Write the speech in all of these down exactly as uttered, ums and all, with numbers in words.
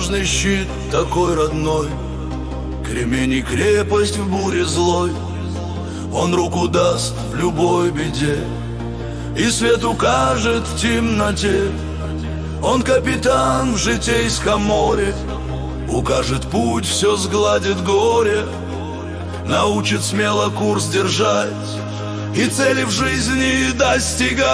надежный щит, такой родной, кремень и крепость в буре злой. Он руку даст в любой беде и свет укажет в темноте. Он капитан в житейском море, укажет путь, все сгладит горе, научит смело курс держать и цели в жизни достигать.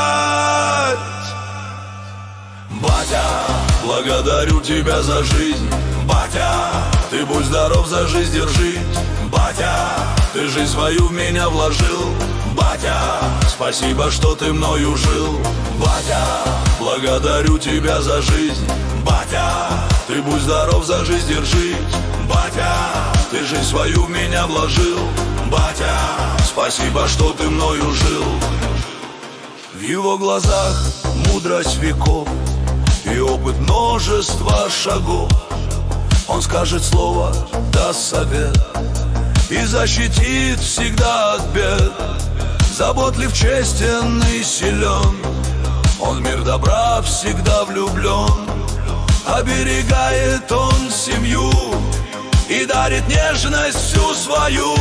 Батя, благодарю тебя за жизнь. Батя, ты будь здоров, за жизнь держись. Батя, ты жизнь свою в меня вложил. Батя, спасибо, что ты мною жил. Батя, благодарю тебя за жизнь. Батя, ты будь здоров, за жизнь держись. Батя, ты жизнь свою в меня вложил. Батя, спасибо, что ты мною жил. В его глазах мудрость веков и опыт множества шагов. Он скажет слово, даст совет и защитит всегда от бед. Заботлив, честен и силен, он в мир добра всегда влюблен. Оберегает он семью и дарит нежность всю свою.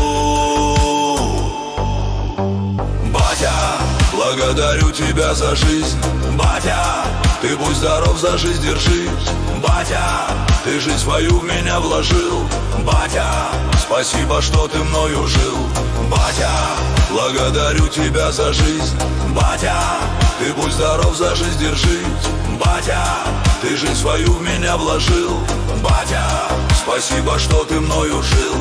Батя, благодарю тебя за жизнь. Батя, ты будь здоров, за жизнь держись. Батя, ты жизнь свою в меня вложил. Батя, спасибо, что ты мною жил. Батя, благодарю тебя за жизнь. Батя, ты будь здоров, за жизнь держись. Батя, ты жизнь свою в меня вложил. Батя, спасибо, что ты мною жил.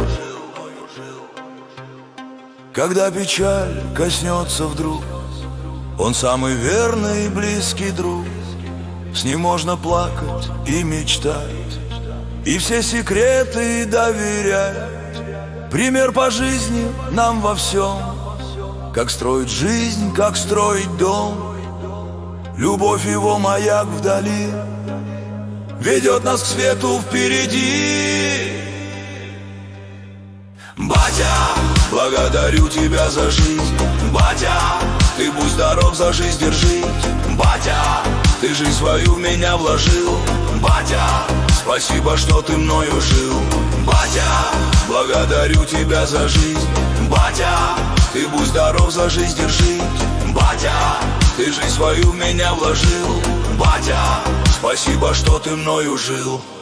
Когда печаль коснется вдруг, он самый верный и близкий друг. С ним можно плакать и мечтать, и все секреты доверять. Пример по жизни нам во всем, как строить жизнь, как строить дом. Любовь его маяк вдали ведет нас к свету впереди. Батя, благодарю тебя за жизнь. Батя, ты будь здоров, за жизнь держись. Батя, ты жизнь свою в меня вложил. Батя, спасибо, что ты мною жил. Батя, благодарю тебя за жизнь. Батя, ты будь здоров, за жизнь держись. Батя, ты жизнь свою в меня вложил. Батя, спасибо, что ты мною жил.